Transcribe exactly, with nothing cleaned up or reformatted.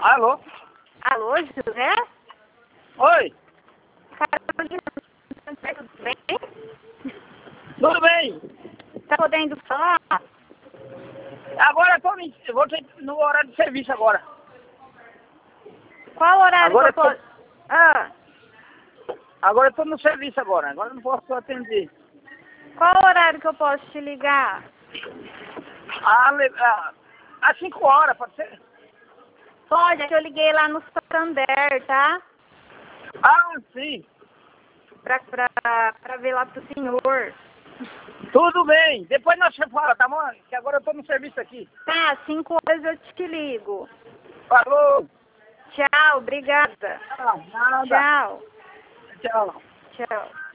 Alô? Alô, José? Oi? Carolina, tudo bem? Tudo bem? Tá podendo falar? Agora eu tô me- eu vou ter no horário de serviço agora. Qual horário Agora que eu eu tô- posso... Ah, Agora eu tô no serviço agora. Agora eu não posso atender. qual horário que eu posso te ligar? Ah, le- ah, às cinco horas, pode ser? Pode, é que eu liguei lá no Santander, tá? Ah, sim. Pra, pra, pra ver lá pro senhor. Tudo bem. Depois nós se fala, tá bom? Que agora eu tô no serviço aqui. Tá, cinco horas eu te ligo. Falou. Tchau, obrigada. Ah, nada. Tchau, Tchau. tchau.